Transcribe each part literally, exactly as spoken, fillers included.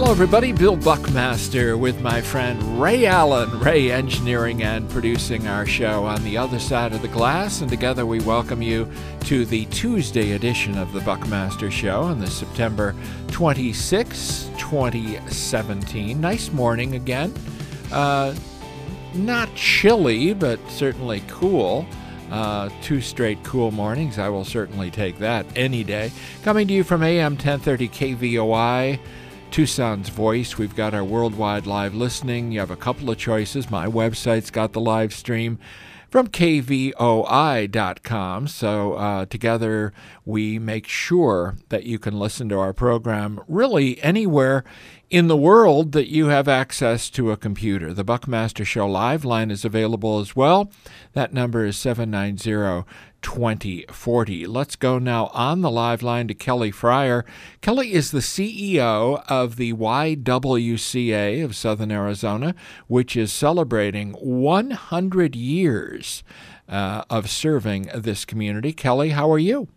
Hello, everybody. Bill Buckmaster with my friend Ray Allen. Ray engineering and producing our show on the other side of the glass. And together we welcome you to the Tuesday edition of the Buckmaster Show on the September twenty-sixth, twenty seventeen. Nice morning again. Uh, not chilly, but certainly cool. Uh, two straight cool mornings. I will certainly take that any day. Coming to you from A M ten thirty K V O I. Tucson's Voice. We've got our worldwide live listening. You have a couple of choices. My website's got the live stream from K V O I dot com. So uh, together we make sure that you can listen to our program really anywhere in the world that you have access to a computer. The Buckmaster Show live line is available as well. That number is seven nine zero, two zero four zero. Let's go now on the live line to Kelly Fryer. Kelly is the C E O of the Y W C A of Southern Arizona, which is celebrating one hundred years uh, of serving this community. Kelly, how are you?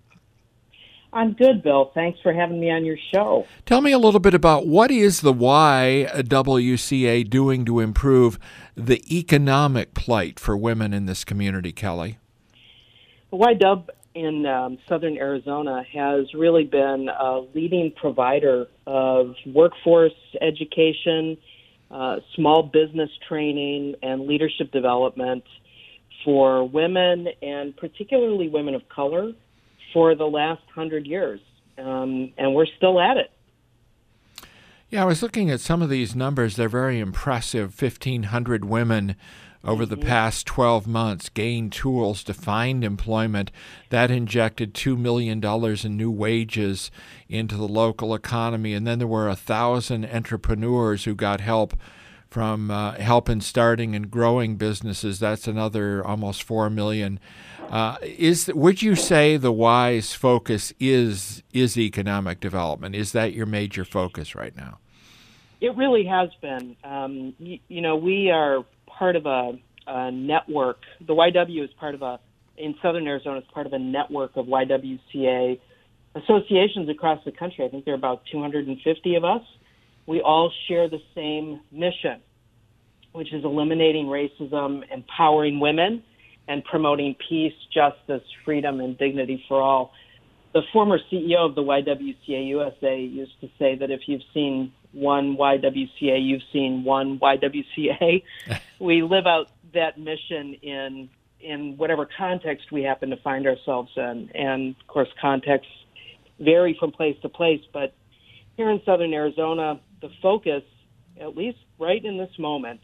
I'm good, Bill. Thanks for having me on your show. Tell me a little bit about what is the Y W C A doing to improve the economic plight for women in this community, Kelly? The Y W in um, Southern Arizona has really been a leading provider of workforce education, uh, small business training, and leadership development for women, and particularly women of color, for the last hundred years, um, and we're still at it. Yeah, I was looking at some of these numbers. They're very impressive. fifteen hundred women over the past twelve months gained tools to find employment. That injected two million dollars in new wages into the local economy. And then there were one thousand entrepreneurs who got help from uh, help in starting and growing businesses. That's another almost four million dollars. Uh, is would you say the Y's focus is is economic development? Is that your major focus right now? It really has been. Um, you, you know, we are part of a, a network. The Y W is part of a, in Southern Arizona, it's part of a network of Y W C A associations across the country. I think there are about two hundred fifty of us. We all share the same mission, which is eliminating racism, empowering women, and promoting peace, justice, freedom, and dignity for all. The former C E O of the Y W C A U S A used to say that if you've seen one Y W C A, you've seen one Y W C A. We live out that mission in in whatever context we happen to find ourselves in. And, of course, contexts vary from place to place. But here in Southern Arizona, the focus, at least right in this moment,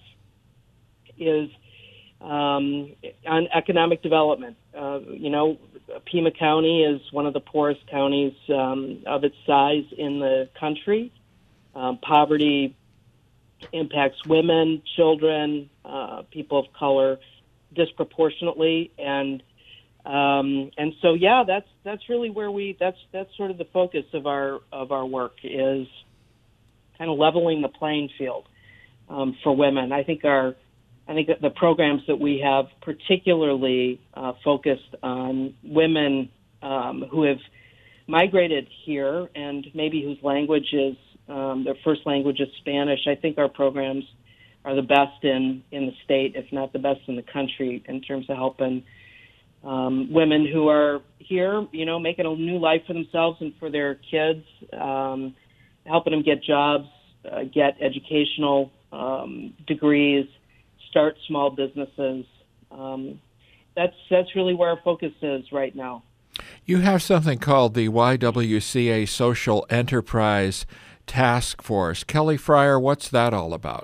is Um, on economic development. Uh, you know, Pima County is one of the poorest counties um, of its size in the country. Um, poverty impacts women, children, uh, people of color disproportionately, and um, and so yeah, that's that's really where we that's that's sort of the focus of our of our work, is kind of leveling the playing field um, for women. I think our I think that the programs that we have particularly uh, focused on women um, who have migrated here and maybe whose language is, um, their first language is Spanish. I think our programs are the best in, in the state, if not the best in the country, in terms of helping um, women who are here, you know, making a new life for themselves and for their kids, um, helping them get jobs, uh, get educational um, degrees, start small businesses. Um, that's that's really where our focus is right now. You have something called the Y W C A Social Enterprise Task Force. Kelly Fryer, what's that all about?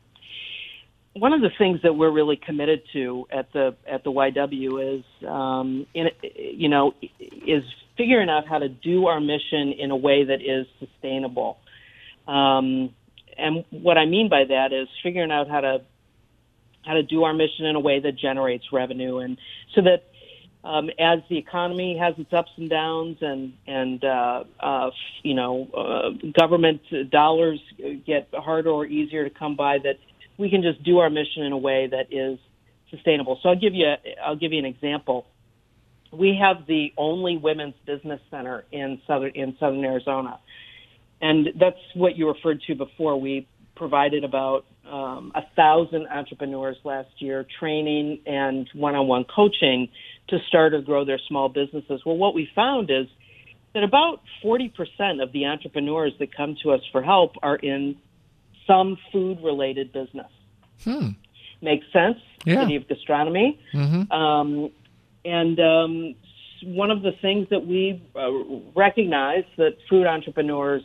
One of the things that we're really committed to at the at the Y W is, um, in, you know, is figuring out how to do our mission in a way that is sustainable. Um, and what I mean by that is figuring out how to how to do our mission in a way that generates revenue, and so that um, as the economy has its ups and downs, and and uh, uh, you know uh, government dollars get harder or easier to come by, that we can just do our mission in a way that is sustainable. So I'll give you a, I'll give you an example. We have the only women's business center in southern in southern Arizona. and that's what you referred to before. We provided about um, a thousand entrepreneurs last year, training and one-on-one coaching to start or grow their small businesses. Well, what we found is that about forty percent of the entrepreneurs that come to us for help are in some food-related business. Hmm. Makes sense? Yeah. City of Gastronomy. Mm-hmm. Um, and um, one of the things that we uh, recognize that food entrepreneurs,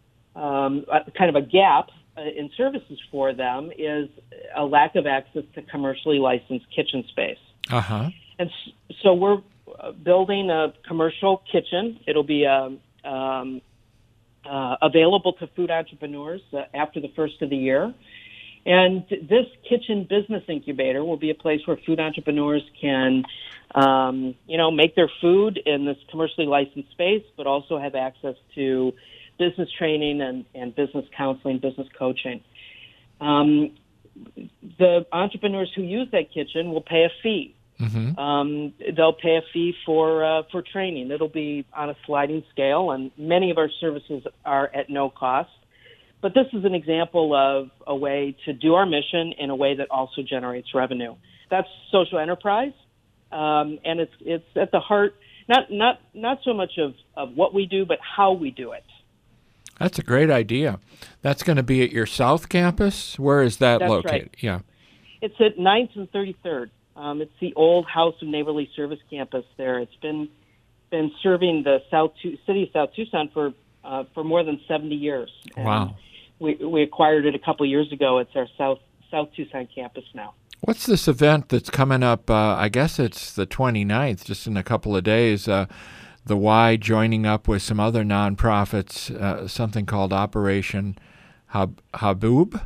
um, kind of a gap uh, in services for them, is a lack of access to commercially licensed kitchen space. Uh-huh. And so we're building a commercial kitchen. It'll be um, um, uh, available to food entrepreneurs uh, after the first of the year. And this kitchen business incubator will be a place where food entrepreneurs can, um, you know, make their food in this commercially licensed space, but also have access to business training and, and business counseling, business coaching. Um, the entrepreneurs who use that kitchen will pay a fee. Mm-hmm. Um, they'll pay a fee for uh, for training. It'll be on a sliding scale, and many of our services are at no cost. But this is an example of a way to do our mission in a way that also generates revenue. That's social enterprise, um, and it's it's at the heart, not not not so much of, of what we do, but how we do it. That's a great idea. That's going to be at your South Campus? Where is that That's located? Right. Yeah. It's at ninth and thirty-third. Um, it's the old House of Neighborly Service campus there. It's been been serving the South tu- city of South Tucson for uh, for more than seventy years. And wow. We we acquired it a couple years ago. It's our South South Tucson campus now. What's this event that's coming up? Uh, I guess it's the twenty-ninth, just in a couple of days. Uh, the Y joining up with some other nonprofits, uh, something called Operation Hab- Haboob?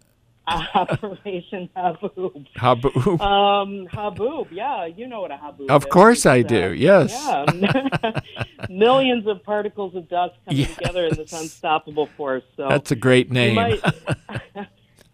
Operation Haboob. Haboob. Um, Haboob, yeah, you know what a Haboob Of is. course I It's, do, uh, yes. Yeah. Millions of particles of dust coming Yes. together in this unstoppable force. So That's a great name. You might,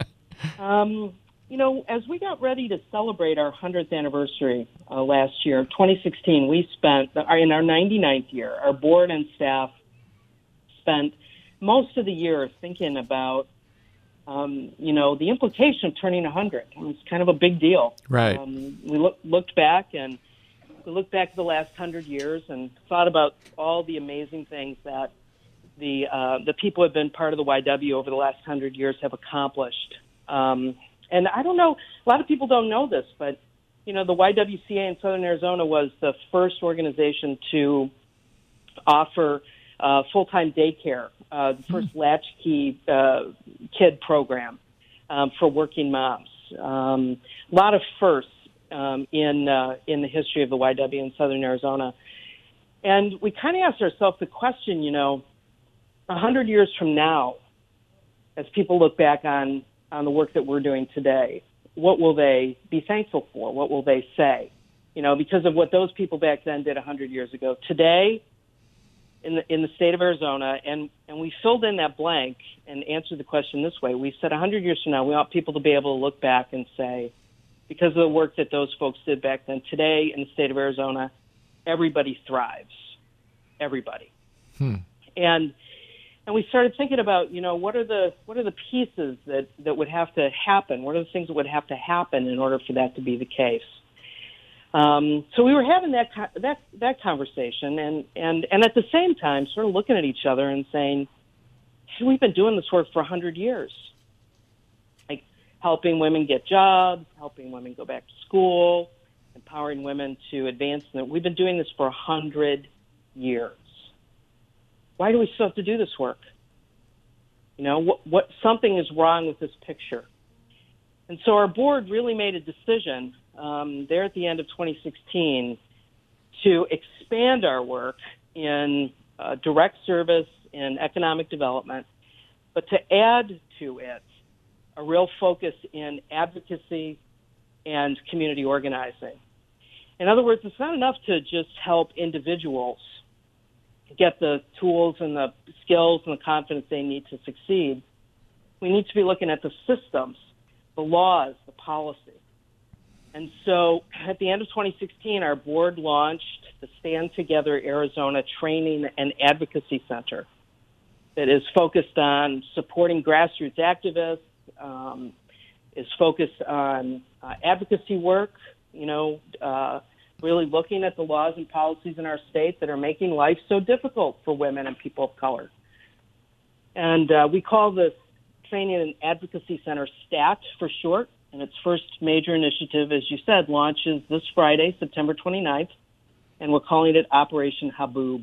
um, you know, as we got ready to celebrate our hundredth anniversary uh, last year, twenty sixteen, we spent, in our ninety-ninth year, our board and staff spent most of the year thinking about Um, you know, the implication of turning one hundred. I mean, it's kind of a big deal. Right. Um, we look, looked back and we looked back at the last one hundred years and thought about all the amazing things that the uh, the people who have been part of the Y W over the last one hundred years have accomplished. Um, and I don't know, a lot of people don't know this, but, you know, the Y W C A in Southern Arizona was the first organization to offer uh, full-time daycare. Uh, the first latchkey uh, kid program um, for working moms. Um, a lot of firsts um, in uh, in the history of the Y W in Southern Arizona. And we kind of asked ourselves the question, you know, a hundred years from now, as people look back on, on the work that we're doing today, what will they be thankful for? What will they say? You know, because of what those people back then did a hundred years ago. Today, in the in the state of Arizona, and, and we filled in that blank and answered the question this way. We said one hundred years from now, we want people to be able to look back and say, because of the work that those folks did back then, today in the state of Arizona, everybody thrives. Everybody. Hmm. And and we started thinking about, you know, what are the what are the pieces that, that would have to happen? What are the things that would have to happen in order for that to be the case? Um, so we were having that that that conversation, and, and, and at the same time, sort of looking at each other and saying, hey, we've been doing this work for a hundred years, like helping women get jobs, helping women go back to school, empowering women to advance. We've been doing this for a hundred years. Why do we still have to do this work? You know, what, what something is wrong with this picture. And so our board really made a decision um, there at the end of twenty sixteen to expand our work in uh, direct service and economic development, but to add to it a real focus in advocacy and community organizing. In other words, it's not enough to just help individuals get the tools and the skills and the confidence they need to succeed. We need to be looking at the systems, the laws, the policy. And so at the end of twenty sixteen, our board launched the Stand Together Arizona Training and Advocacy Center that is focused on supporting grassroots activists, um, is focused on uh, advocacy work, you know, uh, really looking at the laws and policies in our state that are making life so difficult for women and people of color. And uh, we call this Training and Advocacy Center STAT for short, and its first major initiative, as you said, launches this Friday, September twenty-ninth, and we're calling it Operation Haboob.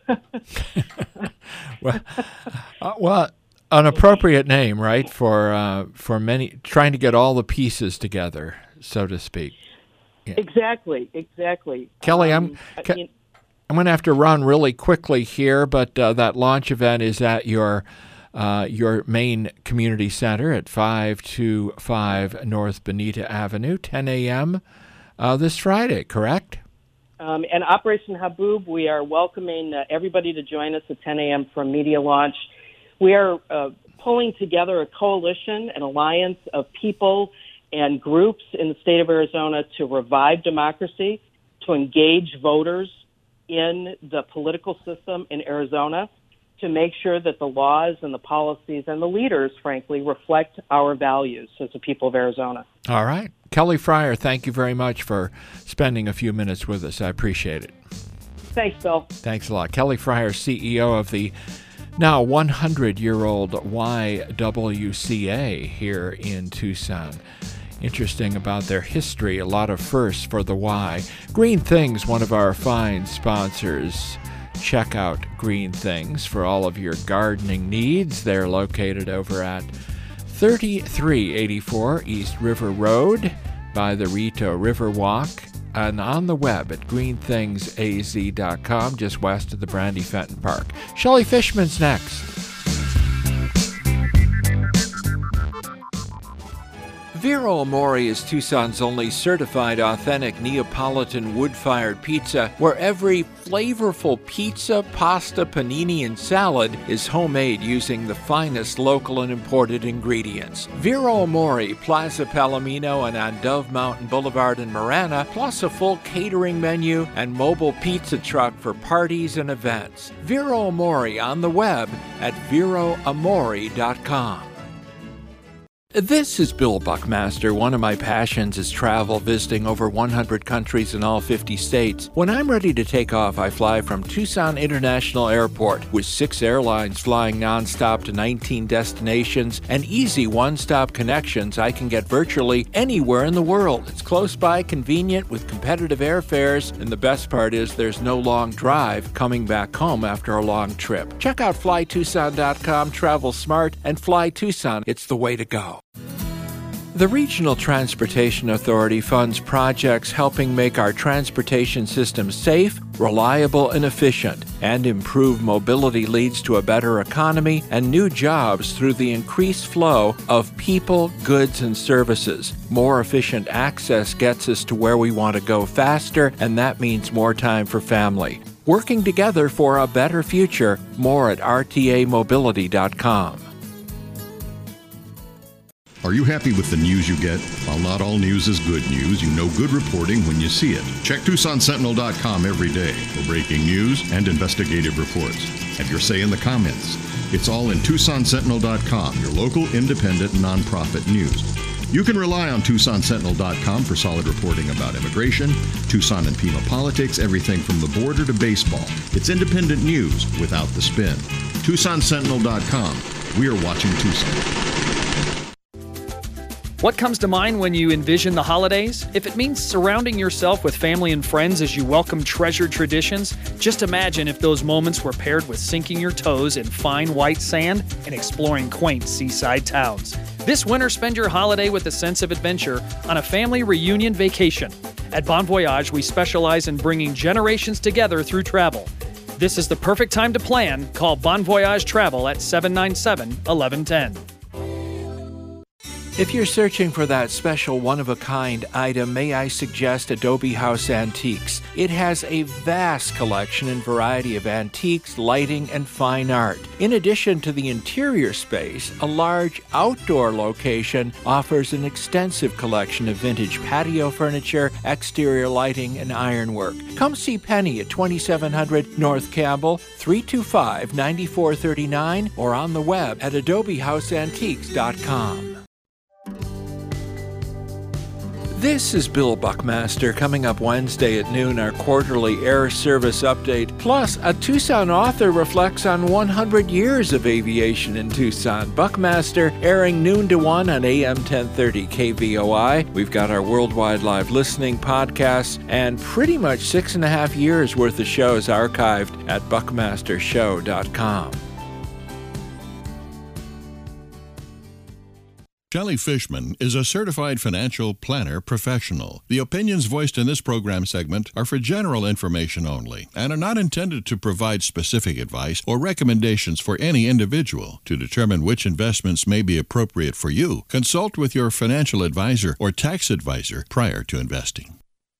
well, uh, well, an appropriate name, right, for uh, for many, trying to get all the pieces together, so to speak. Yeah. Exactly, exactly. Kelly, um, I'm Ke- I mean, I'm going to have to run really quickly here, but uh, that launch event is at your uh, your main community center at five twenty-five North Bonita Avenue, ten a.m. Uh, this Friday, correct? Um, and Operation Haboob, we are welcoming uh, everybody to join us at ten a.m. for a media launch. We are uh, pulling together a coalition, an alliance of people and groups in the state of Arizona to revive democracy, to engage voters in the political system in Arizona, to make sure that the laws and the policies and the leaders, frankly, reflect our values as the people of Arizona. All right. Kelly Fryer, thank you very much for spending a few minutes with us. I appreciate it. Thanks, Bill. Thanks a lot. Kelly Fryer, C E O of the now one hundred-year-old Y W C A here in Tucson. Interesting about their history, a lot of firsts for the Y. Green Things, one of our fine sponsors. Check out Green Things for all of your gardening needs. They're located over at thirty-three eighty-four East River Road by the Rito Riverwalk and on the web at green things a z dot com, just west of the Brandy Fenton Park. Shelley Fishman's next. Vero Amore is Tucson's only certified authentic Neapolitan wood-fired pizza, where every flavorful pizza, pasta, panini, and salad is homemade using the finest local and imported ingredients. Vero Amore, Plaza Palomino, and on Dove Mountain Boulevard in Marana, plus a full catering menu and mobile pizza truck for parties and events. Vero Amore on the web at vero amore dot com. This is Bill Buckmaster. One of my passions is travel, visiting over one hundred countries in all fifty states. When I'm ready to take off, I fly from Tucson International Airport. With six airlines flying nonstop to nineteen destinations and easy one-stop connections, I can get virtually anywhere in the world. It's close by, convenient, with competitive airfares, and the best part is there's no long drive coming back home after a long trip. Check out fly tucson dot com, travel smart, and Fly Tucson. It's the way to go. The Regional Transportation Authority funds projects helping make our transportation system safe, reliable, and efficient, and improve mobility leads to a better economy and new jobs through the increased flow of people, goods, and services. More efficient access gets us to where we want to go faster, and that means more time for family. Working together for a better future. More at r t a mobility dot com. Are you happy with the news you get? While not all news is good news, you know good reporting when you see it. Check Tucson Sentinel dot com every day for breaking news and investigative reports. Have your say in the comments. It's all in Tucson Sentinel dot com, your local independent nonprofit news. You can rely on Tucson Sentinel dot com for solid reporting about immigration, Tucson and Pima politics, everything from the border to baseball. It's independent news without the spin. Tucson Sentinel dot com. We are watching Tucson. What comes to mind when you envision the holidays? If it means surrounding yourself with family and friends as you welcome treasured traditions, just imagine if those moments were paired with sinking your toes in fine white sand and exploring quaint seaside towns. This winter, spend your holiday with a sense of adventure on a family reunion vacation. At Bon Voyage, we specialize in bringing generations together through travel. This is the perfect time to plan. Call Bon Voyage Travel at seven nine seven, one one one zero. If you're searching for that special one-of-a-kind item, may I suggest Adobe House Antiques. It has a vast collection and variety of antiques, lighting, and fine art. In addition to the interior space, a large outdoor location offers an extensive collection of vintage patio furniture, exterior lighting, and ironwork. Come see Penny at twenty-seven hundred North Campbell, three two five, nine four three nine, or on the web at adobe house antiques dot com. This is Bill Buckmaster. Coming up Wednesday at noon, our quarterly air service update. Plus, a Tucson author reflects on one hundred years of aviation in Tucson. Buckmaster airing noon to one on A M ten thirty K V O I. We've got our worldwide live listening podcasts and pretty much six and a half years worth of shows archived at buckmaster show dot com. Shelley Fishman is a certified financial planner professional. The opinions voiced in this program segment are for general information only and are not intended to provide specific advice or recommendations for any individual. To determine which investments may be appropriate for you, consult with your financial advisor or tax advisor prior to investing.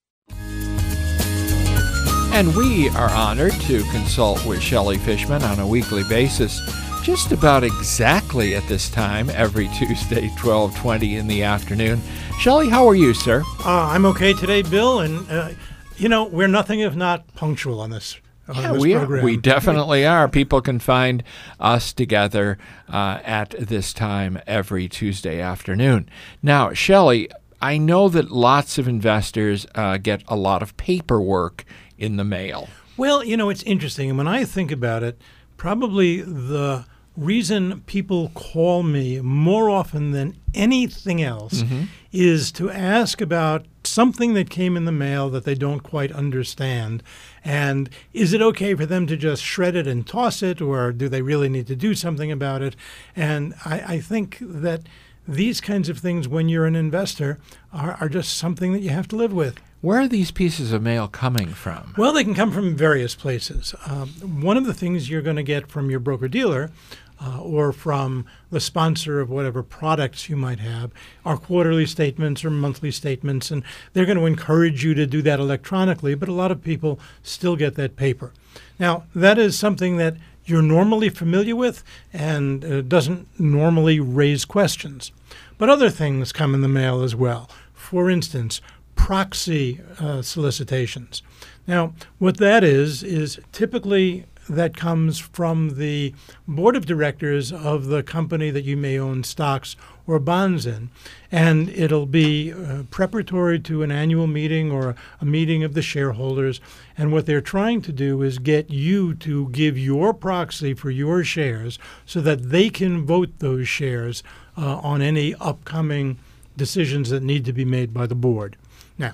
And we are honored to consult with Shelley Fishman on a weekly basis, just about exactly at this time every Tuesday, twelve twenty in the afternoon. Shelley, how are you, sir? Uh, I'm okay today, Bill, and uh, you know, we're nothing if not punctual on this, on yeah, this we program. Are. We definitely are. People can find us together uh, at this time every Tuesday afternoon. Now, Shelley, I know that lots of investors uh, get a lot of paperwork in the mail. Well, you know, it's interesting. And when I think about it, probably the reason people call me more often than anything else mm-hmm. is to ask about something that came in the mail that they don't quite understand. And is it okay for them to just shred it and toss it, or do they really need to do something about it? And I, I think that these kinds of things, when you're an investor, are, are just something that you have to live with. Where are these pieces of mail coming from? Well, they can come from various places. Um, one of the things you're going to get from your broker-dealer uh, or from the sponsor of whatever products you might have are quarterly statements or monthly statements, and they're going to encourage you to do that electronically, but a lot of people still get that paper. Now, that is something that you're normally familiar with and uh, doesn't normally raise questions. But other things come in the mail as well. For instance, proxy uh, solicitations. Now, what that is, is typically that comes from the board of directors of the company that you may own stocks or bonds in. And it'll be uh, preparatory to an annual meeting or a, a meeting of the shareholders. And what they're trying to do is get you to give your proxy for your shares so that they can vote those shares uh, on any upcoming decisions that need to be made by the board. Now,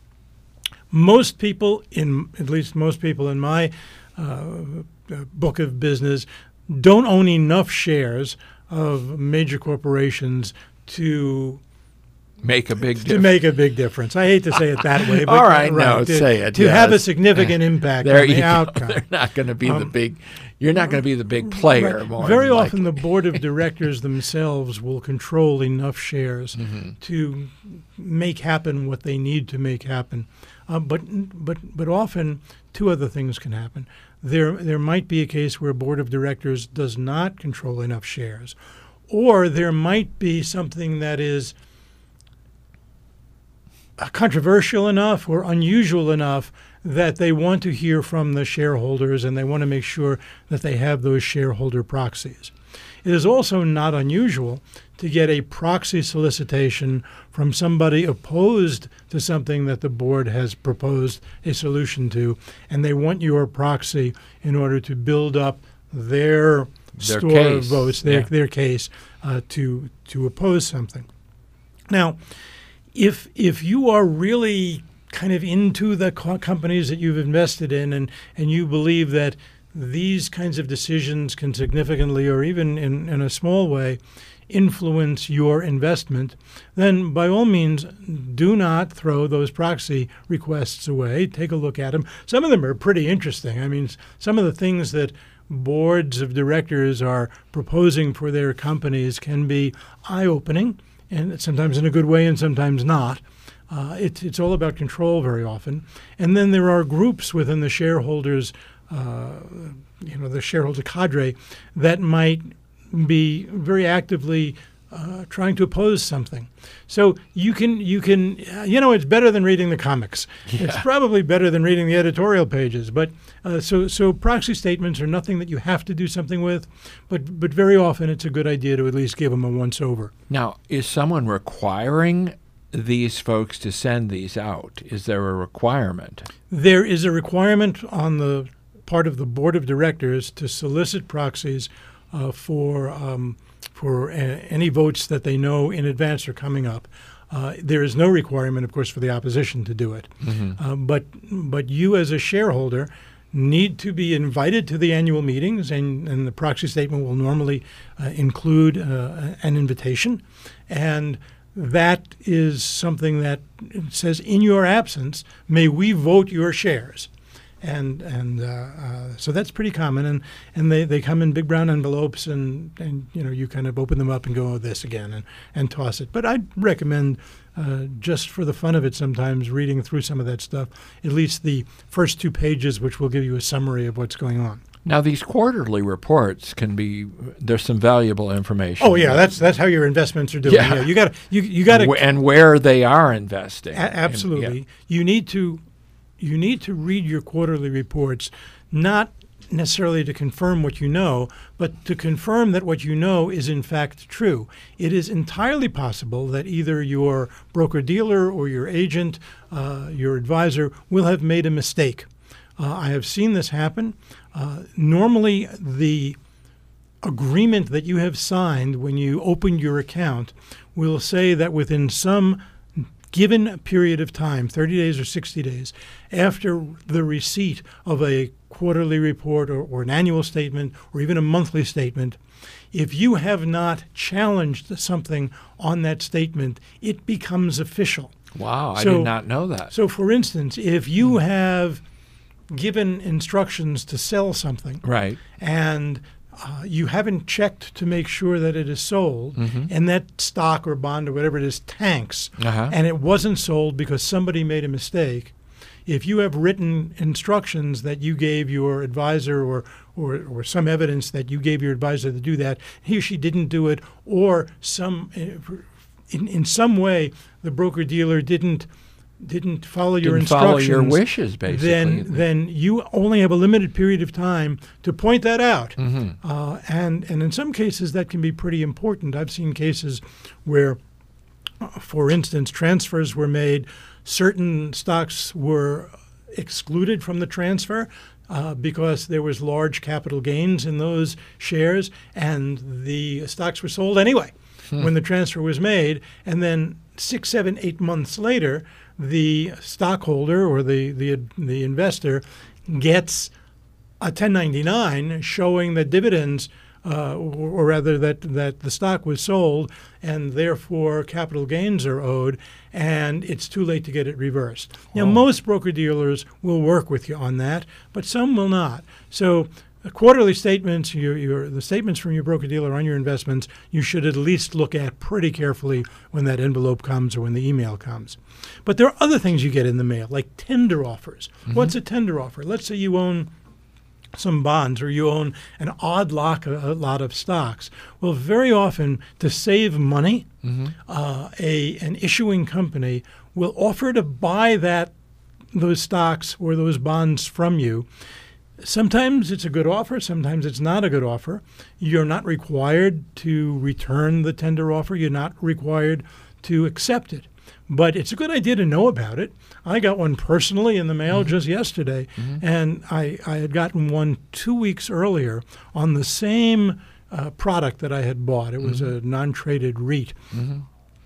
most people, in at least most people in my uh, book of business, don't own enough shares of major corporations to make a big to difference. make a big difference. I hate to say it that way, but all right, right, no, to, say it. To yes. have a significant impact there on the you outcome. Go. They're not going to be um, the big. You're not going to be the big player. Right. More Very than often, likely. the board of directors themselves will control enough shares mm-hmm. to make happen what they need to make happen. Uh, but but but often, two other things can happen. There there might be a case where a board of directors does not control enough shares, or there might be something that is controversial enough or unusual enough that they want to hear from the shareholders and they want to make sure that they have those shareholder proxies. It is also not unusual to get a proxy solicitation from somebody opposed to something that the board has proposed a solution to, and they want your proxy in order to build up their, their store case. of votes, their, yeah. their case, uh, to to oppose something. Now, if if you are really kind of into the co- companies that you've invested in and, and you believe that these kinds of decisions can significantly, or even in, in a small way, influence your investment, then by all means, do not throw those proxy requests away. Take a look at them. Some of them are pretty interesting. I mean, some of the things that boards of directors are proposing for their companies can be eye-opening and sometimes in a good way and sometimes not. Uh, it's it's all about control very often. And then there are groups within the shareholders, uh, you know, the shareholder cadre that might be very actively uh, trying to oppose something. So you can, you can, you know, it's better than reading the comics. Yeah. It's probably better than reading the editorial pages. But uh, so so proxy statements are nothing that you have to do something with, but but very often it's a good idea to at least give them a once over. Now, is someone requiring these folks to send these out? Is there a requirement? There is a requirement on the part of the board of directors to solicit proxies uh, for um, for a- any votes that they know in advance are coming up. Uh, there is no requirement, of course, for the opposition to do it. Mm-hmm. Uh, but but you as a shareholder need to be invited to the annual meetings, and, and the proxy statement will normally uh, include uh, an invitation. And that is something that says, in your absence, may we vote your shares. And and uh, uh, so that's pretty common. And, and they, they come in big brown envelopes, and, and you know you kind of open them up and go, oh, this again, and, and toss it. But I'd recommend, uh, just for the fun of it sometimes, reading through some of that stuff, at least the first two pages, which will give you a summary of what's going on. Now, these quarterly reports can be, there's some valuable information. Oh yeah, that's that's how your investments are doing. Yeah. Yeah, you got to you you got to Wh- and where they are investing. A- absolutely. And, yeah. You need to you need to read your quarterly reports, not necessarily to confirm what you know, but to confirm that what you know is in fact true. It is entirely possible that either your broker-dealer or your agent, uh, your advisor, will have made a mistake. Uh, I have seen this happen. Uh, normally, the agreement that you have signed when you opened your account will say that within some given period of time, thirty days or sixty days, after the receipt of a quarterly report or, or an annual statement or even a monthly statement, if you have not challenged something on that statement, it becomes official. Wow, I So- did not know that. So, for instance, if you have given instructions to sell something, Right. and uh, you haven't checked to make sure that it is sold, Mhm. and that stock or bond or whatever it is tanks, Uh-huh. and it wasn't sold because somebody made a mistake, if you have written instructions that you gave your advisor or, or, or some evidence that you gave your advisor to do that, he or she didn't do it, or some in, in some way the broker-dealer didn't didn't follow your Didn't follow instructions, your wishes, basically. then then you only have a limited period of time to point that out. Mhm. Uh, and and in some cases that can be pretty important. I've seen cases where, uh, for instance, transfers were made, certain stocks were excluded from the transfer uh, because there was large capital gains in those shares, and the stocks were sold anyway when the transfer was made. And then six, seven, eight months later, the stockholder or the, the the investor gets a ten ninety-nine showing that dividends, uh, or, or rather that, that the stock was sold, and therefore capital gains are owed, and it's too late to get it reversed. Now, Oh. most broker-dealers will work with you on that, but some will not. So uh, quarterly statements, your, your, the statements from your broker-dealer on your investments, you should at least look at pretty carefully when that envelope comes or when the email comes. But there are other things you get in the mail, like tender offers. What's a tender offer? Let's say you own some bonds or you own an odd lot, a lot of stocks. Well, very often, to save money, uh, a an issuing company will offer to buy that those stocks or those bonds from you. Sometimes it's a good offer, sometimes it's not a good offer. You're not required to return the tender offer. You're not required to accept it. But it's a good idea to know about it. I got one personally in the mail Mm-hmm. just yesterday, mm-hmm. and I, I had gotten one two weeks earlier on the same uh, product that I had bought. It was mm-hmm. a non-traded REIT. Mm-hmm.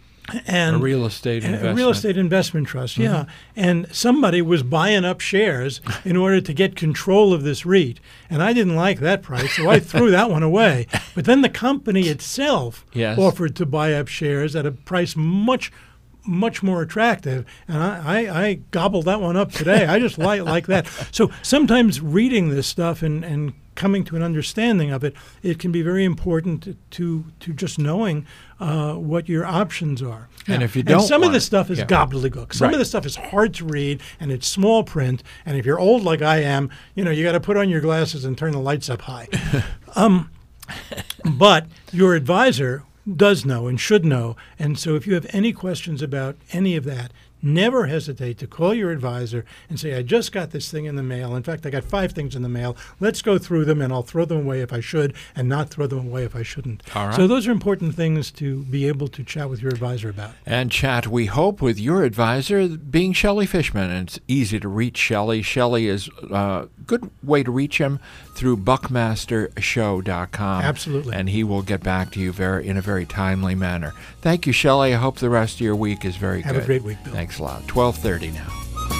And a real estate a investment. real estate investment trust, Mm-hmm. yeah. And somebody was buying up shares in order to get control of this REIT. And I didn't like that price, so I threw that one away. But then the company itself Yes. offered to buy up shares at a price much, much more attractive. And I, I, I gobbled that one up today. I just like like that. So sometimes reading this stuff and, and coming to an understanding of it, it can be very important to to just knowing uh, what your options are. And now, if you don't, and some of want this stuff it, is yeah. gobbledygook. Some Right. of this stuff is hard to read, and it's small print. And if you're old like I am, you know, you got to put on your glasses and turn the lights up high. um, but your advisor does know and should know. And so if you have any questions about any of that, never hesitate to call your advisor and say, I just got this thing in the mail. In fact, I got five things in the mail. Let's go through them, and I'll throw them away if I should and not throw them away if I shouldn't. All right. So those are important things to be able to chat with your advisor about. And chat, we hope, with your advisor being Shelley Fishman. And it's easy to reach Shelley. Shelley is a good way to reach him through buckmaster show dot com. Absolutely. And he will get back to you very in a very timely manner. Thank you, Shelley. I hope the rest of your week is very Have good. a great week, Bill. Thanks a lot. twelve thirty now.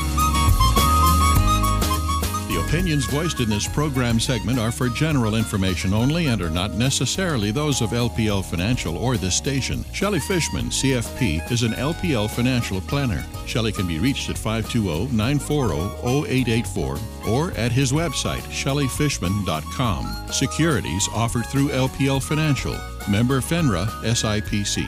The opinions voiced in this program segment are for general information only and are not necessarily those of L P L Financial or this station. Shelley Fishman, C F P, is an L P L financial planner. Shelley can be reached at five two zero, nine four zero, zero eight eight four or at his website, shelley fishman dot com. Securities offered through L P L Financial. Member FINRA S I P C.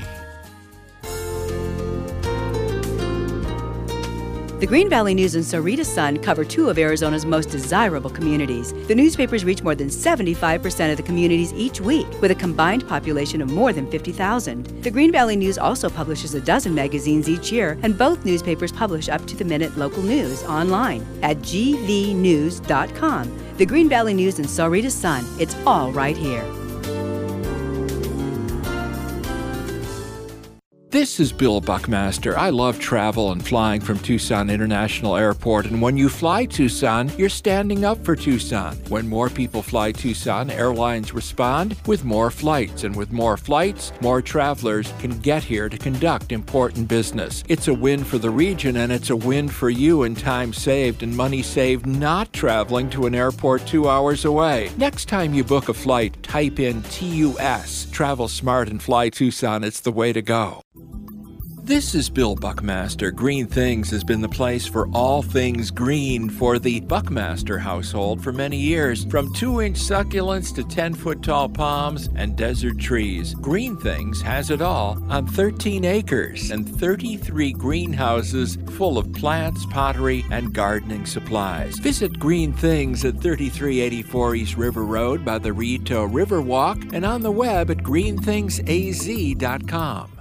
The Green Valley News and Sarita Sun cover two of Arizona's most desirable communities. The newspapers reach more than seventy-five percent of the communities each week, with a combined population of more than fifty thousand. The Green Valley News also publishes a dozen magazines each year, and both newspapers publish up-to-the-minute local news online at g v news dot com. The Green Valley News and Sarita Sun, it's all right here. This is Bill Buckmaster. I love travel and flying from Tucson International Airport, and when you fly Tucson, you're standing up for Tucson. When more people fly Tucson, airlines respond with more flights, and with more flights, more travelers can get here to conduct important business. It's a win for the region, and it's a win for you in time saved and money saved not traveling to an airport two hours away. Next time you book a flight, type in T U S. Travel smart and fly Tucson. It's the way to go. This is Bill Buckmaster. Green Things has been the place for all things green for the Buckmaster household for many years. From two-inch succulents to ten-foot-tall palms and desert trees, Green Things has it all on thirteen acres and thirty-three greenhouses full of plants, pottery, and gardening supplies. Visit Green Things at thirty-three eighty-four East River Road by the Rito Riverwalk and on the web at green things a z dot com.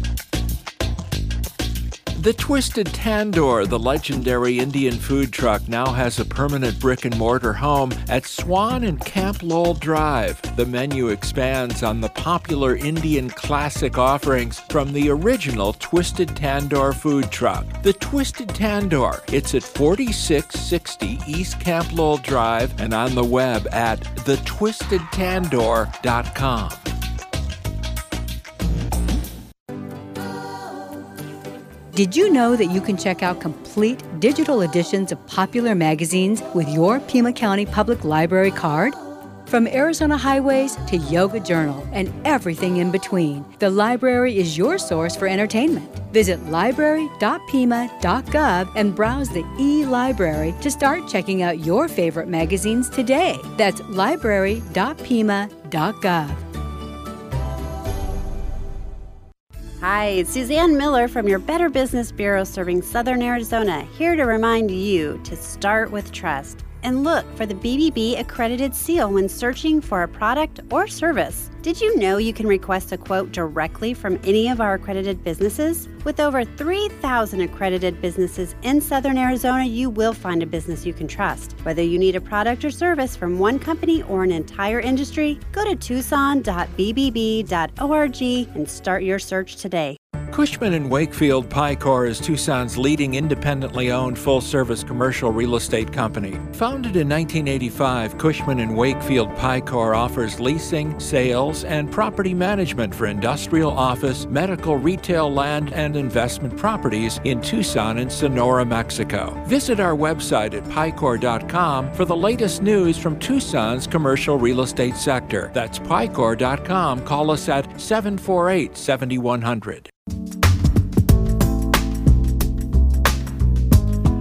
The Twisted Tandoor, the legendary Indian food truck, now has a permanent brick-and-mortar home at Swan and Camp Lowell Drive. The menu expands on the popular Indian classic offerings from the original Twisted Tandoor food truck. The Twisted Tandoor, it's at forty-six sixty East Camp Lowell Drive and on the web at the twisted tandoor dot com. Did you know that you can check out complete digital editions of popular magazines with your Pima County Public Library card? From Arizona Highways to Yoga Journal and everything in between, the library is your source for entertainment. Visit library dot pima dot gov and browse the e-library to start checking out your favorite magazines today. That's library dot pima dot gov. Hi, it's Suzanne Miller from your Better Business Bureau serving Southern Arizona, here to remind you to start with trust and look for the B B B accredited seal when searching for a product or service. Did you know you can request a quote directly from any of our accredited businesses? With over three thousand accredited businesses in Southern Arizona, you will find a business you can trust. Whether you need a product or service from one company or an entire industry, go to tucson dot b b b dot org and start your search today. Cushman and Wakefield Picor is Tucson's leading independently owned full-service commercial real estate company. Founded in nineteen eighty-five, Cushman and Wakefield Picor offers leasing, sales, and property management for industrial, office, medical, retail, land, and investment properties in Tucson and Sonora, Mexico. Visit our website at picor dot com for the latest news from Tucson's commercial real estate sector. That's picor dot com. Call us at seven four eight, seven one zero zero.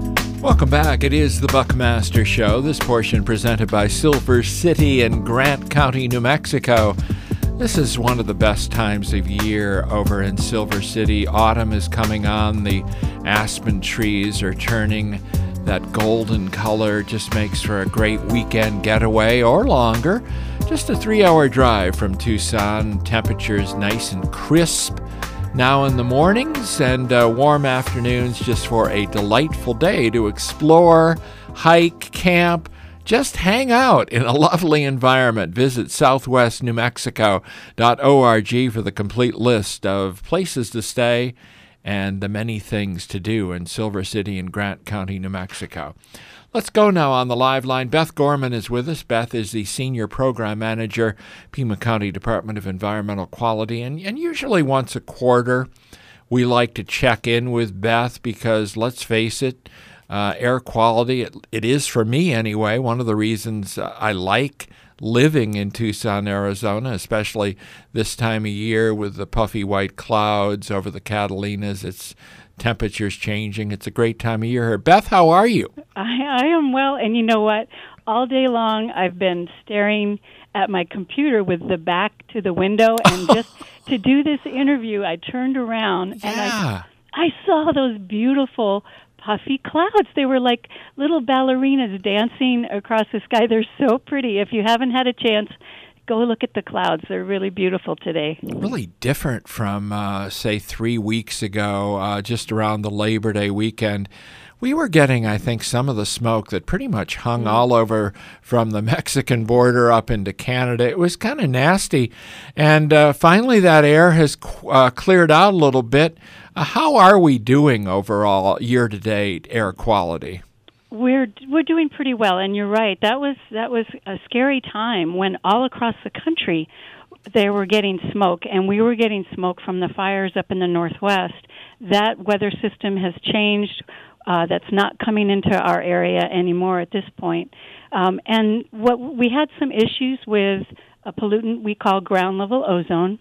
Welcome back. It is the Buckmaster Show, this portion presented by Silver City in Grant County, New Mexico. This is one of the best times of year over in Silver City. Autumn is coming on. The aspen trees are turning that golden color. Just makes for a great weekend getaway or longer. Just a three-hour drive from Tucson. Temperatures nice and crisp now in the mornings, and uh, warm afternoons just for a delightful day to explore, hike, camp, just hang out in a lovely environment. Visit southwest new mexico dot org for the complete list of places to stay and the many things to do in Silver City and Grant County, New Mexico. Let's go now on the live line. Beth Gorman is with us. Beth is the Senior Program Manager, Pima County Department of Environmental Quality. And, and usually once a quarter, we like to check in with Beth because, let's face it, uh, air quality, it, it is for me anyway, one of the reasons uh, I like living in Tucson, Arizona, especially this time of year with the puffy white clouds over the Catalinas. It's temperatures changing. It's a great time of year here. Beth, how are you? I, I am well, and you know what? All day long I've been staring at my computer with the back to the window, and just to do this interview, I turned around yeah. and I, I saw those beautiful puffy clouds. They were like little ballerinas dancing across the sky. They're so pretty. If you haven't had a chance, go look at the clouds. They're really beautiful today. Really different from, uh, say, three weeks ago, uh, just around the Labor Day weekend. We were getting, I think, some of the smoke that pretty much hung mm. all over from the Mexican border up into Canada. It was kind of nasty. And uh, finally, that air has uh, cleared out a little bit. Uh, how are we doing overall year-to-date air quality? We're we're doing pretty well, and you're right. That was that was a scary time when all across the country they were getting smoke, and we were getting smoke from the fires up in the Northwest. That weather system has changed. Uh, that's not coming into our area anymore at this point. Um, and what we had some issues with a pollutant we call ground level ozone.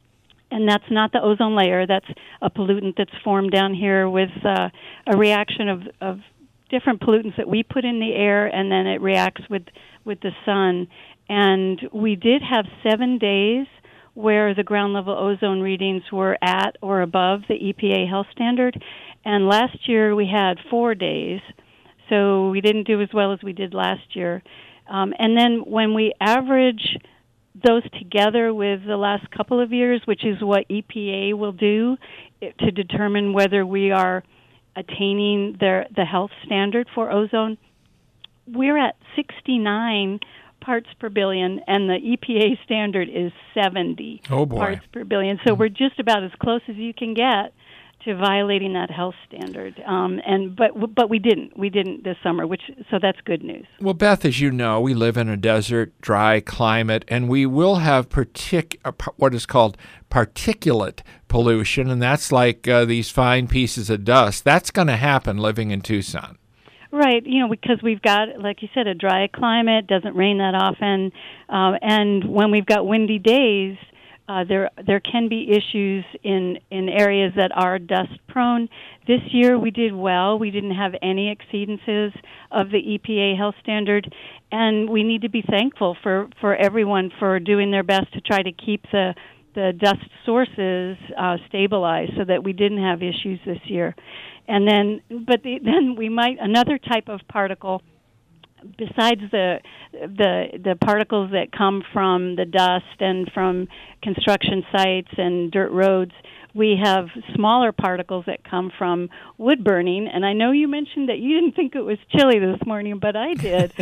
And that's not the ozone layer. That's a pollutant that's formed down here with uh, a reaction of, of different pollutants that we put in the air, and then it reacts with, with the sun. And we did have seven days where the ground level ozone readings were at or above the E P A health standard. And last year we had four days, so we didn't do as well as we did last year. Um, and then when we average those together with the last couple of years, which is what E P A will do it, to determine whether we are attaining their, the health standard for ozone, we're at sixty-nine parts per billion, and the E P A standard is seventy oh boy. parts per billion. So we're just about as close as you can get to violating that health standard. Um, and but but we didn't. We didn't this summer, which so that's good news. Well, Beth, as you know, we live in a desert, dry climate, and we will have partic- uh, what is called particulate pollution, and that's like uh, these fine pieces of dust. That's going to happen living in Tucson. Right, you know, because we've got, like you said, a dry climate, doesn't rain that often, uh, and when we've got windy days, uh, there there can be issues in, in areas that are dust prone. This year we did well. We didn't have any exceedances of the E P A health standard, and we need to be thankful for, for everyone for doing their best to try to keep the the dust sources uh, stabilized so that we didn't have issues this year. And then, but the, then we might, another type of particle, besides the, the the particles that come from the dust and from construction sites and dirt roads, we have smaller particles that come from wood burning. And I know you mentioned that you didn't think it was chilly this morning, but I did.